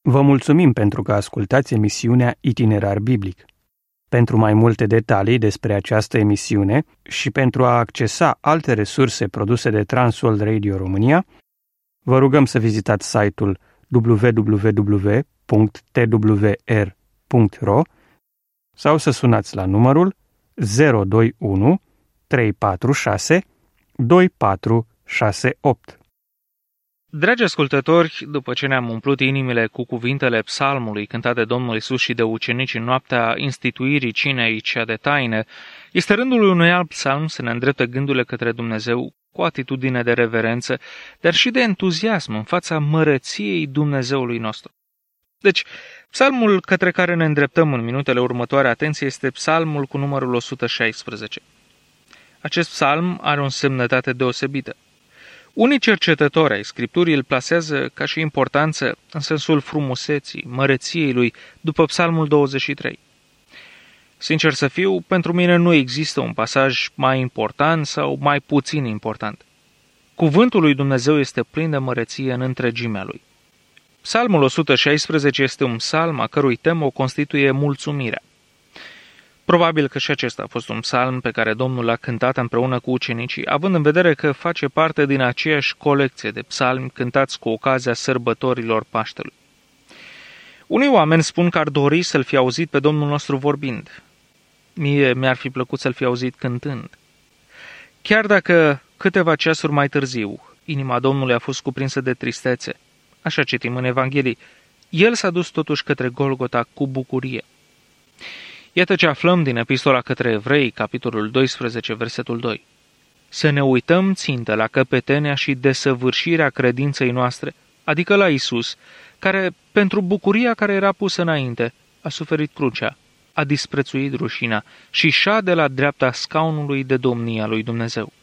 Vă mulțumim pentru că ascultați emisiunea Itinerar Biblic. Pentru mai multe detalii despre această emisiune și pentru a accesa alte resurse produse de Transworld Radio România, vă rugăm să vizitați site-ul www.twr.ro sau să sunați la numărul 021 346 2468. Dragi ascultători, după ce ne-am umplut inimile cu cuvintele psalmului cântat de Domnul Iisus și de ucenici în noaptea instituirii cinei cea de taină, este rândul unui alt psalm să ne îndrepte gândurile către Dumnezeu cu atitudine de reverență, dar și de entuziasm în fața măreției Dumnezeului nostru. Deci, psalmul către care ne îndreptăm în minutele următoare, atenție, este psalmul cu numărul 116. Acest psalm are o însemnătate deosebită. Unii cercetători ai Scripturii îl plasează ca și importanță în sensul frumuseții, măreției lui, după Psalmul 23. Sincer să fiu, pentru mine nu există un pasaj mai important sau mai puțin important. Cuvântul lui Dumnezeu este plin de măreție în întregimea lui. Psalmul 116 este un psalm a cărui temă o constituie mulțumirea. Probabil că și acesta a fost un psalm pe care Domnul l-a cântat împreună cu ucenicii, având în vedere că face parte din aceeași colecție de psalmi cântați cu ocazia sărbătorilor Paștelui. Unii oameni spun că ar dori să-l fi auzit pe Domnul nostru vorbind. Mie mi-ar fi plăcut să-l fi auzit cântând. Chiar dacă câteva ceasuri mai târziu inima Domnului a fost cuprinsă de tristețe, așa citim în Evanghelii, el s-a dus totuși către Golgota cu bucurie. Iată ce aflăm din Epistola către Evrei, capitolul 12, versetul 2. Să ne uităm țintă la căpetenia și desăvârșirea credinței noastre, adică la Isus, care, pentru bucuria care era pusă înainte, a suferit crucea, a disprețuit rușina și șade la dreapta scaunului de domnia lui Dumnezeu.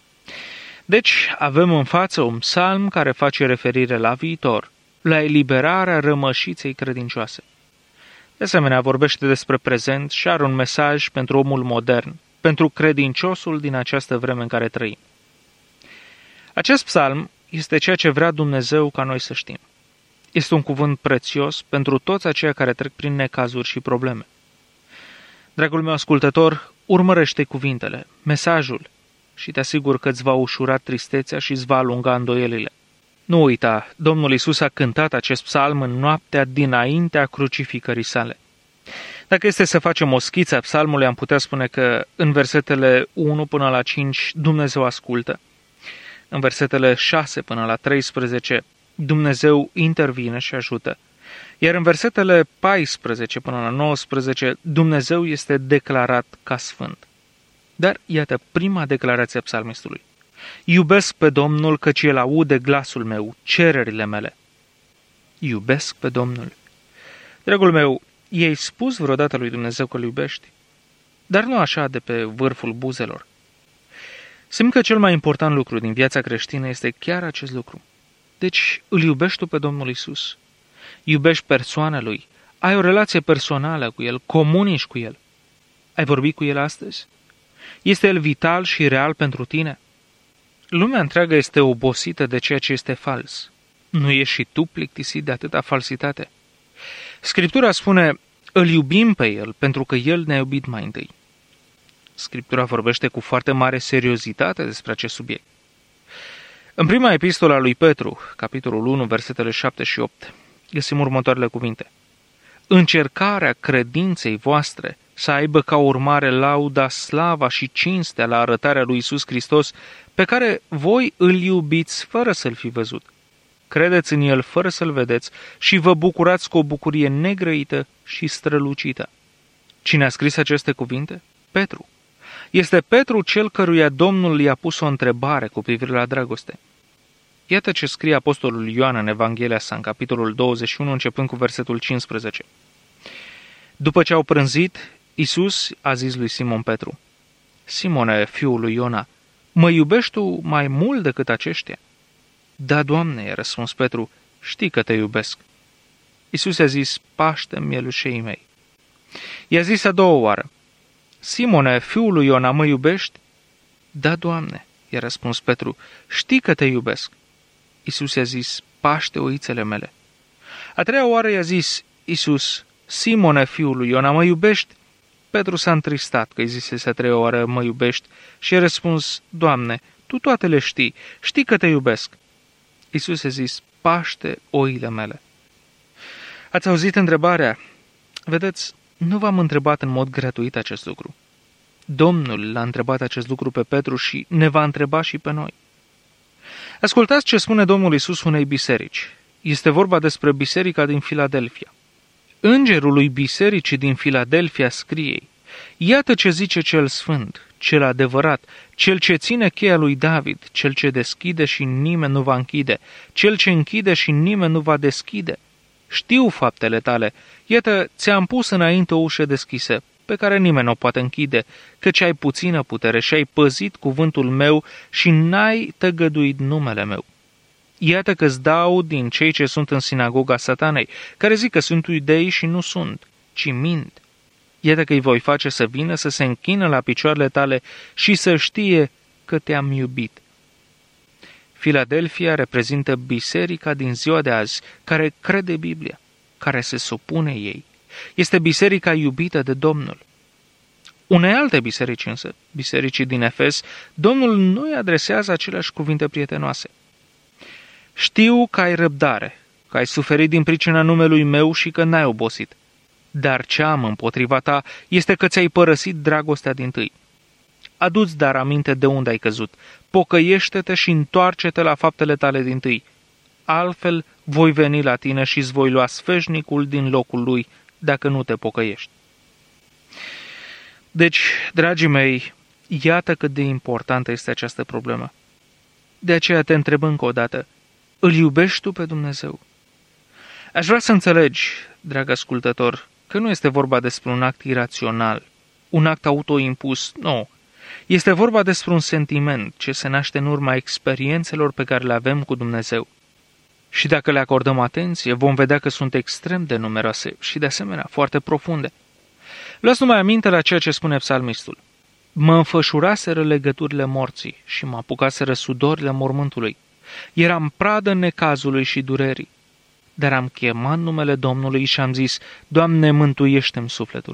Deci, avem în față un psalm care face referire la viitor, la eliberarea rămășiței credincioase. De asemenea, vorbește despre prezent și are un mesaj pentru omul modern, pentru credinciosul din această vreme în care trăim. Acest psalm este ceea ce vrea Dumnezeu ca noi să știm. Este un cuvânt prețios pentru toți aceia care trec prin necazuri și probleme. Dragul meu ascultător, urmărește cuvintele, mesajul și te asigur că îți va ușura tristețea și îți va alunga îndoielile. Nu uita, Domnul Iisus a cântat acest psalm în noaptea dinaintea crucificării sale. Dacă este să facem o schiță a psalmului, am putea spune că în versetele 1 până la 5 Dumnezeu ascultă. În versetele 6 până la 13 Dumnezeu intervine și ajută. Iar în versetele 14 până la 19 Dumnezeu este declarat ca sfânt. Dar iată prima declarație a psalmistului. Iubesc pe Domnul căci El aude glasul meu, cererile mele. Iubesc pe Domnul. Dragul meu, i-ai spus vreodată lui Dumnezeu că îl iubești? Dar nu așa de pe vârful buzelor. Simt că cel mai important lucru din viața creștină este chiar acest lucru. Deci îl iubești tu pe Domnul Iisus. Iubești persoana Lui. Ai o relație personală cu El, comunici cu El. Ai vorbit cu El astăzi? Este El vital și real pentru tine? Lumea întreagă este obosită de ceea ce este fals. Nu ești și tu plictisit de atâta falsitate? Scriptura spune, îl iubim pe El pentru că El ne-a iubit mai întâi. Scriptura vorbește cu foarte mare seriozitate despre acest subiect. În prima epistolă a lui Petru, capitolul 1, versetele 7 și 8, găsim următoarele cuvinte. Încercarea credinței voastre să aibă ca urmare lauda, slava și cinstea la arătarea lui Iisus Hristos, pe care voi îl iubiți fără să-l fi văzut. Credeți în El fără să-l vedeți și vă bucurați cu o bucurie negrăită și strălucită. Cine a scris aceste cuvinte? Petru. Este Petru cel căruia Domnul i-a pus o întrebare cu privire la dragoste. Iată ce scrie apostolul Ioan în Evanghelia sa, în capitolul 21, începând cu versetul 15. După ce au prânzit, Iisus a zis lui Simon Petru, Simone, fiul lui Iona, mă iubești tu mai mult decât aceștia? Da, Doamne, i-a răspuns Petru, știi că te iubesc. Iisus i-a zis, paște-mi mielușei mei. I-a zis a doua oară, Simone, fiul lui Iona, mă iubești? Da, Doamne, i-a răspuns Petru, știi că te iubesc. Iisus i-a zis, paște oițele mele. A treia oară i-a zis Iisus: Simone, fiul lui Iona, mă iubești? Petru s-a întristat că îi zisese a treia oară: mă iubești? Și a răspuns: Doamne, Tu toate le știi, știi că Te iubesc. Iisus a zis: paște oile mele. Ați auzit întrebarea? Vedeți, nu v-am întrebat în mod gratuit acest lucru. Domnul l-a întrebat acest lucru pe Petru și ne va întreba și pe noi. Ascultați ce spune Domnul Iisus unei biserici. Este vorba despre biserica din Filadelfia. Îngerul lui bisericii din Filadelfia scrie: Iată ce zice cel sfânt, cel adevărat, cel ce ține cheia lui David, cel ce deschide și nimeni nu va închide, cel ce închide și nimeni nu va deschide. Știu faptele tale, iată, ți-am pus înainte o ușă deschisă, pe care nimeni nu o poate închide, căci ai puțină putere și ai păzit cuvântul meu și n-ai tăgăduit numele meu. Iată că-ți dau din cei ce sunt în sinagoga Satanei, care zic că sunt iudei și nu sunt, ci mint. Iată că îi voi face să vină, să se închină la picioarele tale și să știe că te-am iubit. Filadelfia reprezintă biserica din ziua de azi, care crede Biblia, care se supune ei. Este biserica iubită de Domnul. Unei alte biserici însă, bisericii din Efes, Domnul nu îi adresează aceleași cuvinte prietenoase. Știu că ai răbdare, că ai suferit din pricina numelui meu și că n-ai obosit. Dar ce am împotriva ta este că ți-ai părăsit dragostea dintâi. Adu-ți dar aminte de unde ai căzut, pocăiește-te și întoarce-te la faptele tale dintâi. Altfel voi veni la tine și îți voi lua sfeșnicul din locul lui, dacă nu te pocăiești. Deci, dragii mei, iată cât de importantă este această problemă. De aceea te întreb încă o dată: îl iubești tu pe Dumnezeu? Aș vrea să înțelegi, drag ascultător, că nu este vorba despre un act irațional, un act autoimpus, nu. Este vorba despre un sentiment ce se naște în urma experiențelor pe care le avem cu Dumnezeu. Și dacă le acordăm atenție, vom vedea că sunt extrem de numeroase și, de asemenea, foarte profunde. Luați numai aminte la ceea ce spune psalmistul: mă înfășuraseră legăturile morții și mă apucaseră sudorile mormântului. Eram pradă necazului și durerii, dar am chemat numele Domnului și am zis: Doamne, mântuiește-mi sufletul.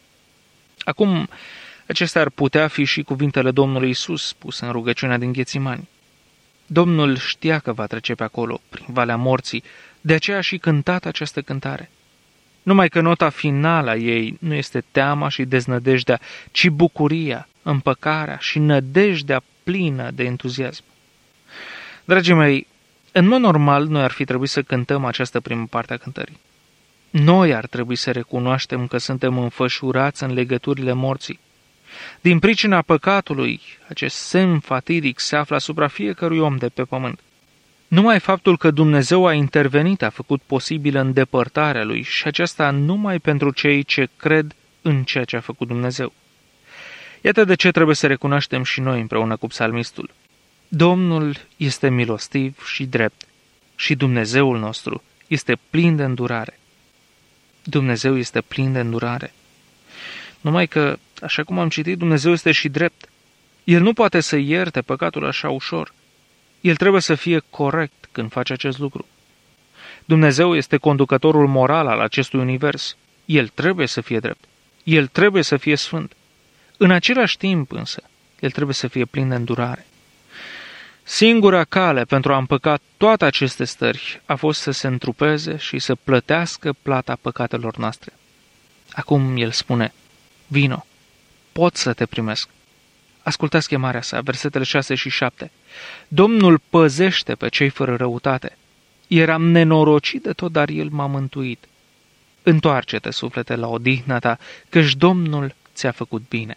Acum, acestea ar putea fi și cuvintele Domnului Iisus spuse în rugăciunea din Ghețimani. Domnul știa că va trece pe acolo, prin valea morții, de aceea a și cântat această cântare. Numai că nota finală a ei nu este teama și deznădejdea, ci bucuria, împăcarea și nădejdea plină de entuziasm. Dragii mei, în mod normal, noi ar fi trebuit să cântăm această primă parte a cântării. Noi ar trebui să recunoaștem că suntem înfășurați în legăturile morții. Din pricina păcatului, acest semn fatidic se află asupra fiecărui om de pe pământ. Numai faptul că Dumnezeu a intervenit a făcut posibilă îndepărtarea lui și aceasta numai pentru cei ce cred în ceea ce a făcut Dumnezeu. Iată de ce trebuie să recunoaștem și noi împreună cu psalmistul: Domnul este milostiv și drept și Dumnezeul nostru este plin de îndurare. Dumnezeu este plin de îndurare. Numai că, așa cum am citit, Dumnezeu este și drept. El nu poate să ierte păcatul așa ușor. El trebuie să fie corect când face acest lucru. Dumnezeu este conducătorul moral al acestui univers. El trebuie să fie drept. El trebuie să fie sfânt. În același timp, însă, el trebuie să fie plin de îndurare. Singura cale pentru a împăca toate aceste stări a fost să se întrupeze și să plătească plata păcatelor noastre. Acum el spune: vino, pot să te primesc. Ascultați chemarea sa, versetele 6 și 7. Domnul păzește pe cei fără răutate. Eram nenorocit de tot, dar el m-a mântuit. Întoarce-te, suflete, la odihna ta, căci Domnul ți-a făcut bine.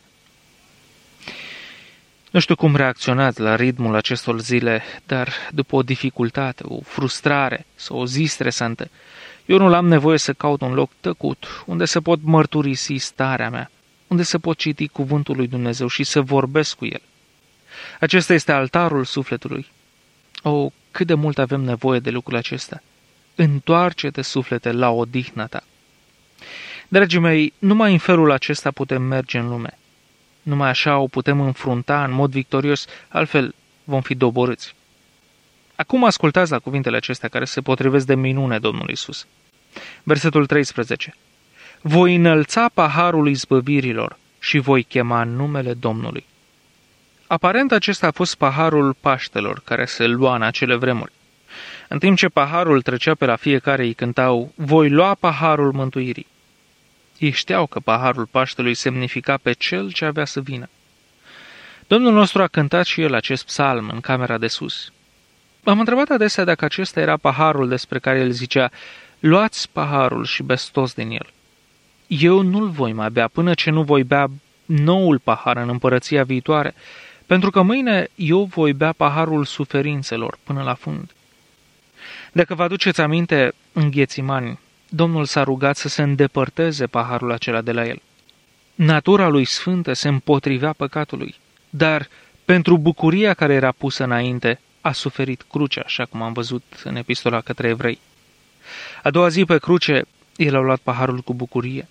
Nu știu cum reacționați la ritmul acestor zile, dar după o dificultate, o frustrare sau o zi stresantă, eu nu am nevoie să caut un loc tăcut, unde să pot mărturisi starea mea, unde să pot citi cuvântul lui Dumnezeu și să vorbesc cu el. Acesta este altarul sufletului. O, cât de mult avem nevoie de lucrul acesta. Întoarce-te, suflete, la odihna ta. Dragii mei, numai în felul acesta putem merge în lume. Numai așa o putem înfrunta în mod victorios, altfel vom fi doborâți. Acum ascultați la cuvintele acestea care se potrivesc de minune Domnului Iisus. Versetul 13. Voi înălța paharul izbăvirilor și voi chema numele Domnului. Aparent acesta a fost paharul Paștelor care se lua în acele vremuri. În timp ce paharul trecea pe la fiecare, îi cântau, voi lua paharul mântuirii. Ei știau că paharul Paștelui semnifica pe cel ce avea să vină. Domnul nostru a cântat și el acest psalm în camera de sus. M-am întrebat adesea dacă acesta era paharul despre care el zicea, luați paharul și beți toți din el. Eu nu-l voi mai bea până ce nu voi bea noul pahar în împărăția viitoare, pentru că mâine eu voi bea paharul suferințelor până la fund. Dacă vă aduceți aminte, în Ghețimani, Domnul s-a rugat să se îndepărteze paharul acela de la el. Natura lui sfântă se împotrivea păcatului, dar pentru bucuria care era pusă înainte, a suferit crucea, așa cum am văzut în epistola către evrei. A doua zi pe cruce, el a luat paharul cu bucurie.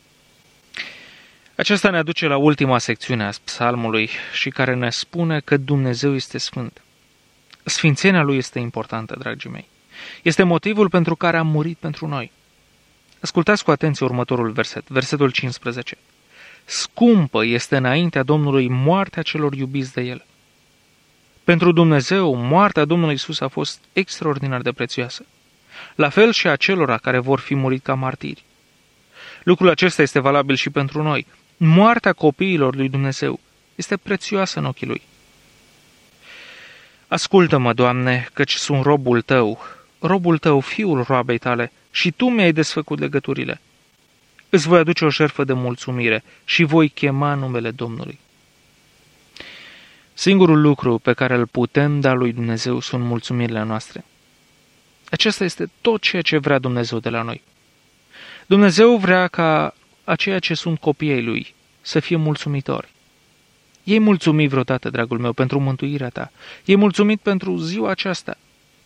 Aceasta ne aduce la ultima secțiune a psalmului și care ne spune că Dumnezeu este sfânt. Sfințenia lui este importantă, dragii mei. Este motivul pentru care a murit pentru noi. Ascultați cu atenție următorul verset, versetul 15. Scumpă este înaintea Domnului moartea celor iubiți de el. Pentru Dumnezeu, moartea Domnului Iisus a fost extraordinar de prețioasă. La fel și a celora care vor fi murit ca martiri. Lucrul acesta este valabil și pentru noi. Moartea copiilor lui Dumnezeu este prețioasă în ochii lui. Ascultă-mă, Doamne, căci sunt robul tău, fiul roabei tale, și tu mi-ai desfăcut legăturile. Îți voi aduce o jertfă de mulțumire și voi chema numele Domnului. Singurul lucru pe care îl putem da lui Dumnezeu sunt mulțumirile noastre. Acesta este tot ceea ce vrea Dumnezeu de la noi. Dumnezeu vrea ca aceia ce sunt copiii lui să fie mulțumitori. Ei mulțumit vreodată, dragul meu, pentru mântuirea ta. Ei mulțumit pentru ziua aceasta.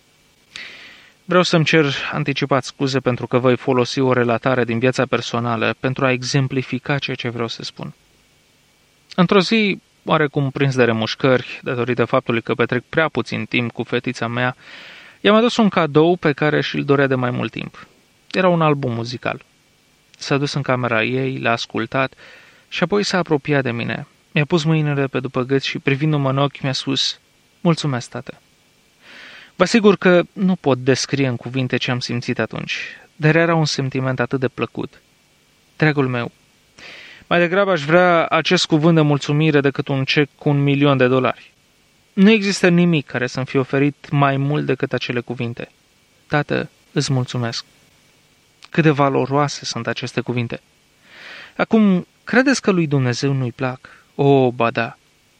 Vreau să-mi cer anticipat scuze pentru că voi folosi o relatare din viața personală pentru a exemplifica ceea ce vreau să spun. Într-o zi, oarecum prins de remușcări, datorită faptului că petrec prea puțin timp cu fetița mea, i-am adus un cadou pe care și-l dorea de mai mult timp. Era un album muzical. S-a dus în camera ei, l-a ascultat și apoi s-a apropiat de mine. Mi-a pus mâinile pe după gât și privindu-mă în ochi mi-a spus, mulțumesc, tată. Vă asigur că nu pot descrie în cuvinte ce am simțit atunci, dar era un sentiment atât de plăcut. Dragul meu, mai degrabă aș vrea acest cuvânt de mulțumire decât un cec cu $1.000.000. Nu există nimic care să-mi fie oferit mai mult decât acele cuvinte. Tată, îți mulțumesc. Cât de valoroase sunt aceste cuvinte. Acum, credeți că lui Dumnezeu nu-i plac? O, ba da.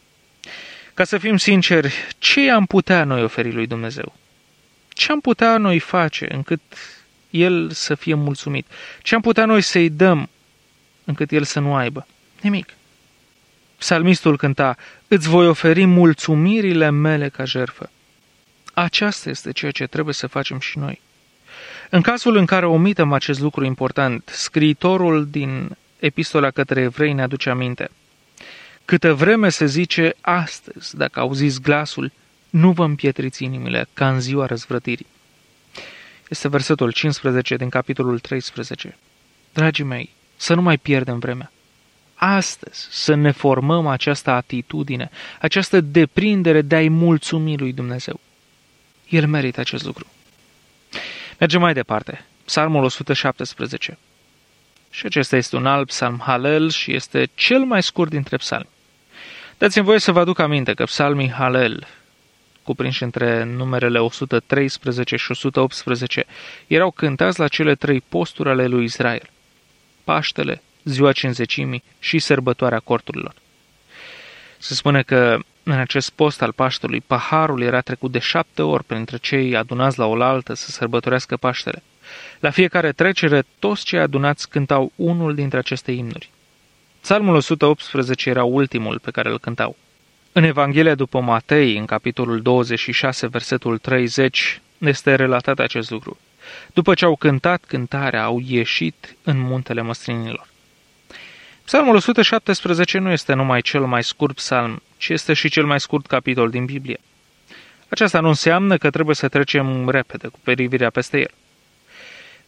Ca să fim sinceri, ce am putea noi oferi lui Dumnezeu? Ce am putea noi face încât El să fie mulțumit? Ce am putea noi să-i dăm încât El să nu aibă? Nimic. Psalmistul cânta, îți voi oferi mulțumirile mele ca jertfă. Aceasta este ceea ce trebuie să facem și noi. În cazul în care omitem acest lucru important, scriitorul din epistola către evrei ne aduce aminte. Câtă vreme se zice astăzi, dacă auziți glasul, nu vă împietriți inimile ca în ziua răzvrătirii. Este versetul 15 din capitolul 13. Dragii mei, să nu mai pierdem vremea. Astăzi să ne formăm această atitudine, această deprindere de a-i mulțumi lui Dumnezeu. El merită acest lucru. Mergem mai departe. Psalmul 117. Și acesta este un alt psalm Halel și este cel mai scurt dintre psalmi. Dați-mi voie să vă aduc aminte că psalmii Halel, cuprinși între numerele 113 și 118, erau cântați la cele 3 posturi ale lui Israel. Paștele, ziua Cincizecimii și sărbătoarea corturilor. Se spune că în acest post al Paștelui, paharul era trecut de 7 ori printre cei adunați la oaltă să sărbătorească Paștele. La fiecare trecere, toți cei adunați cântau unul dintre aceste imnuri. Psalmul 118 era ultimul pe care îl cântau. În Evanghelia după Matei, în capitolul 26, versetul 30, este relatat acest lucru. După ce au cântat cântarea, au ieșit în muntele măslinilor. Psalmul 117 nu este numai cel mai scurt psalm, ci este și cel mai scurt capitol din Biblie. Aceasta nu înseamnă că trebuie să trecem repede cu privirea peste el.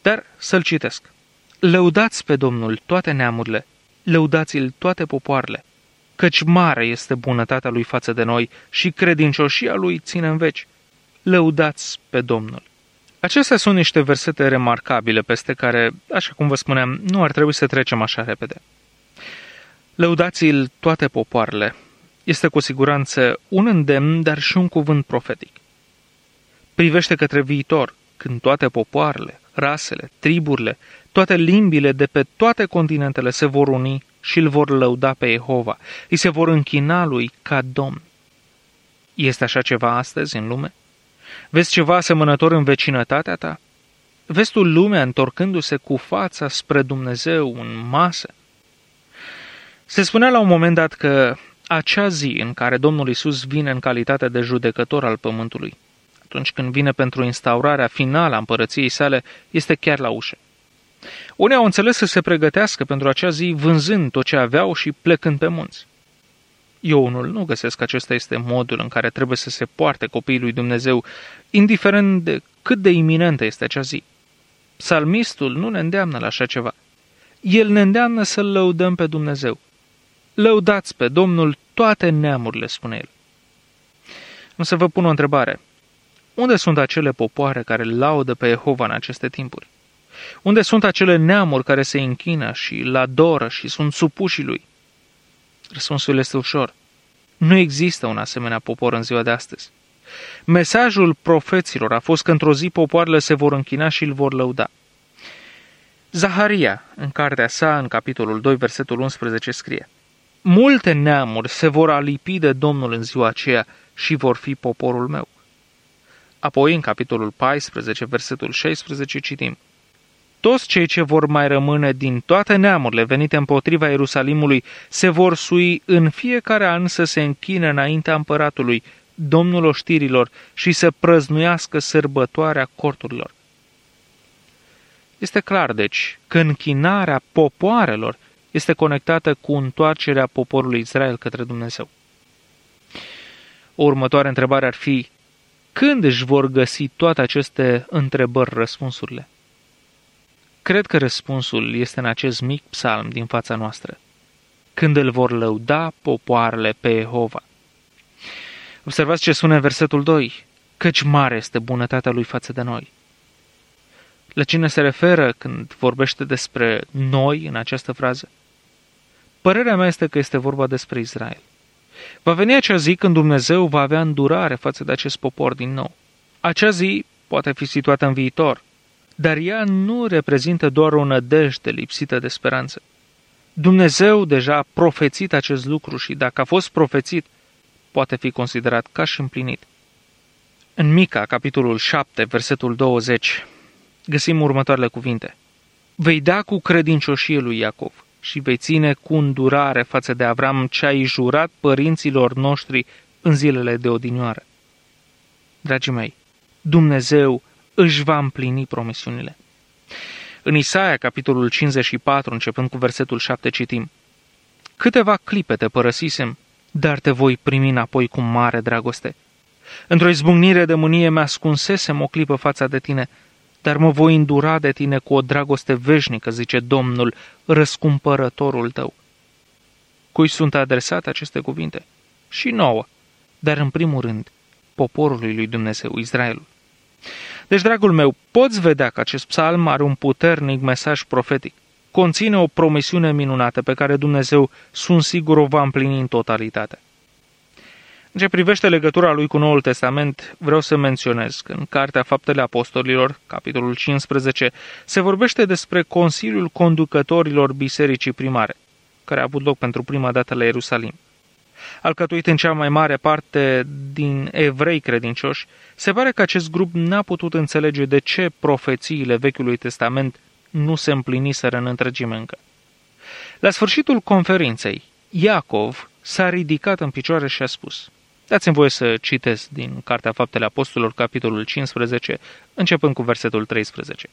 Dar să-l citesc. Lăudați pe Domnul toate neamurile, lăudați-l toate popoarele, căci mare este bunătatea lui față de noi și credincioșia lui ține în veci. Lăudați pe Domnul. Acestea sunt niște versete remarcabile peste care, așa cum vă spuneam, nu ar trebui să trecem așa repede. Lăudați-l toate popoarele. Este cu siguranță un îndemn, dar și un cuvânt profetic. Privește către viitor, când toate popoarele, rasele, triburile, toate limbile de pe toate continentele se vor uni și îl vor lăuda pe Jehova, îi se vor închina lui ca Domn. Este așa ceva astăzi în lume? Vezi ceva asemănător în vecinătatea ta? Vezi tu lumea întorcându-se cu fața spre Dumnezeu în masă? Se spunea la un moment dat că acea zi în care Domnul Iisus vine în calitate de judecător al pământului, atunci când vine pentru instaurarea finală a împărăției sale, este chiar la ușă. Unii au înțeles să se pregătească pentru acea zi vânzând tot ce aveau și plecând pe munți. Eu unul nu găsesc că acesta este modul în care trebuie să se poarte copiii lui Dumnezeu, indiferent de cât de iminentă este acea zi. Psalmistul nu ne îndeamnă la așa ceva. El ne îndeamnă să-L lăudăm pe Dumnezeu. Lăudați pe Domnul toate neamurile, spune el. O să vă pun o întrebare. Unde sunt acele popoare care laudă pe Jehova în aceste timpuri? Unde sunt acele neamuri care se închină și îl adoră și sunt supuși lui? Răspunsul este ușor. Nu există un asemenea popor în ziua de astăzi. Mesajul profeților a fost că într-o zi popoarele se vor închina și îl vor lăuda. Zaharia, în cartea sa, în capitolul 2, versetul 11, scrie: multe neamuri se vor alipi de Domnul în ziua aceea și vor fi poporul meu. Apoi, în capitolul 14, versetul 16, citim: toți cei ce vor mai rămâne din toate neamurile venite împotriva Ierusalimului se vor sui în fiecare an să se închine înaintea împăratului, Domnul oștirilor, și să prăznuiască sărbătoarea corturilor. Este clar, deci, că închinarea popoarelor este conectată cu întoarcerea poporului Israel către Dumnezeu. O următoare întrebare ar fi: când își vor găsi toate aceste întrebări răspunsurile? Cred că răspunsul este în acest mic psalm din fața noastră. Când îl vor lăuda popoarele pe Jehova. Observați ce spune în versetul 2. Căci mare este bunătatea lui față de noi. La cine se referă când vorbește despre noi în această frază? Părerea mea este că este vorba despre Israel. Va veni acea zi când Dumnezeu va avea îndurare față de acest popor din nou. Acea zi poate fi situată în viitor, dar ea nu reprezintă doar o nădejde lipsită de speranță. Dumnezeu deja a profețit acest lucru și dacă a fost profețit, poate fi considerat ca și împlinit. În Mica, capitolul 7, versetul 20, găsim următoarele cuvinte: vei da cu credincioșie lui Iacov și vei ține cu îndurare față de Avram ce ai jurat părinților noștri în zilele de odinioară. Dragii mei, Dumnezeu își va împlini promisiunile. În Isaia, capitolul 54, începând cu versetul 7, citim: câteva clipe te părăsisem, dar te voi primi înapoi cu mare dragoste. Într-o izbucnire de mânie mi-ascunsesem o clipă fața de tine, dar mă voi îndura de tine cu o dragoste veșnică, zice Domnul, răscumpărătorul tău. Cui sunt adresate aceste cuvinte? Și nouă, dar în primul rând, poporului lui Dumnezeu, Israelul. Deci, dragul meu, poți vedea că acest psalm are un puternic mesaj profetic. Conține o promisiune minunată pe care Dumnezeu, sunt sigur, o va împlini în totalitate. În ce privește legătura lui cu Noul Testament, vreau să menționez că în Cartea Faptele Apostolilor, capitolul 15, se vorbește despre Consiliul Conducătorilor Bisericii Primare, care a avut loc pentru prima dată la Ierusalim. Alcătuit în cea mai mare parte din evrei credincioși, se pare că acest grup n-a putut înțelege de ce profețiile Vechiului Testament nu se împliniseră în întregime încă. La sfârșitul conferinței, Iacov s-a ridicat în picioare și a spus: dați-mi voie să citesc din Cartea Faptele Apostolilor, capitolul 15, începând cu versetul 13.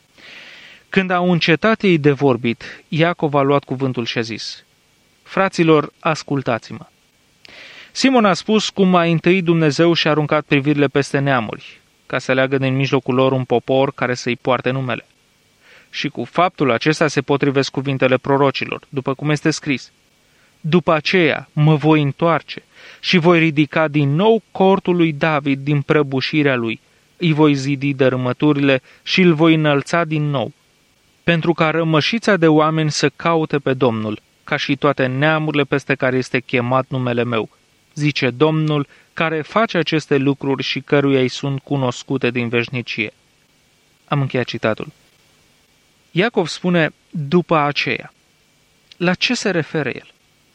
Când au încetat ei de vorbit, Iacov a luat cuvântul și a zis: fraților, ascultați-mă. Simon a spus cum mai întâi Dumnezeu și-a aruncat privirile peste neamuri, ca să aleagă din mijlocul lor un popor care să-i poarte numele. Și cu faptul acesta se potrivesc cuvintele prorocilor, după cum este scris. După aceea mă voi întoarce și voi ridica din nou cortul lui David din prăbușirea lui. Îi voi zidi dărâmăturile și îl voi înălța din nou, pentru ca rămășița de oameni să caute pe Domnul, ca și toate neamurile peste care este chemat numele meu, zice Domnul, care face aceste lucruri și căruia îi sunt cunoscute din veșnicie. Am încheiat citatul. Iacov spune, după aceea. La ce se referă el?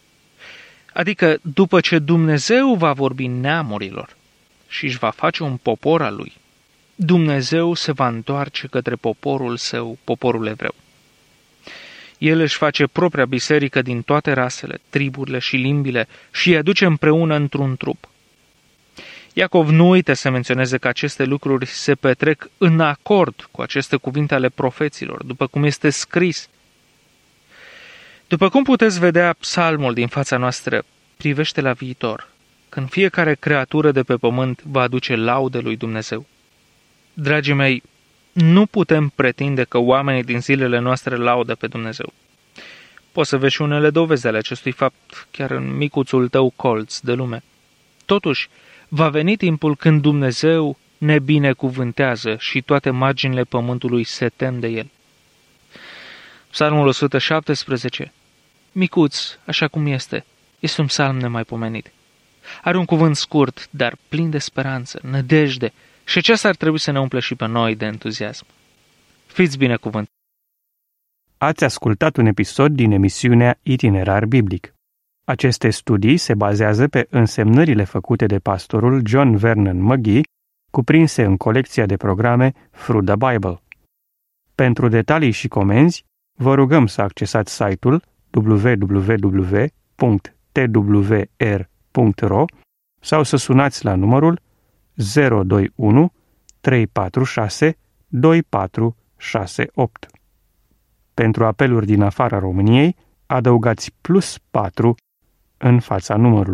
Adică după ce Dumnezeu va vorbi neamurilor și își va face un popor al lui, Dumnezeu se va întoarce către poporul său, poporul evreu. El își face propria biserică din toate rasele, triburile și limbile și îi aduce împreună într-un trup. Iacov nu uită să menționeze că aceste lucruri se petrec în acord cu aceste cuvinte ale profeților, după cum este scris. După cum puteți vedea, psalmul din fața noastră privește la viitor, când fiecare creatură de pe pământ va aduce laude lui Dumnezeu. Dragii mei, nu putem pretinde că oamenii din zilele noastre laudă pe Dumnezeu. Poți să vezi și unele dovezi ale acestui fapt chiar în micuțul tău colț de lume. Totuși, va veni timpul când Dumnezeu ne binecuvântează și toate marginile pământului se tem de El. Psalmul 117. Micuț, așa cum este un psalm nemaipomenit. Are un cuvânt scurt, dar plin de speranță, nădejde, și aceasta ar trebui să ne umple și pe noi de entuziasm. Fiți binecuvântați! Ați ascultat un episod din emisiunea Itinerar Biblic. Aceste studii se bazează pe însemnările făcute de pastorul John Vernon McGee, cuprinse în colecția de programe Through the Bible. Pentru detalii și comenzi, vă rugăm să accesați site-ul www.twr.ro sau să sunați la numărul 021 346 2468. Pentru apeluri din afara României, adăugați +4 în fața numărului.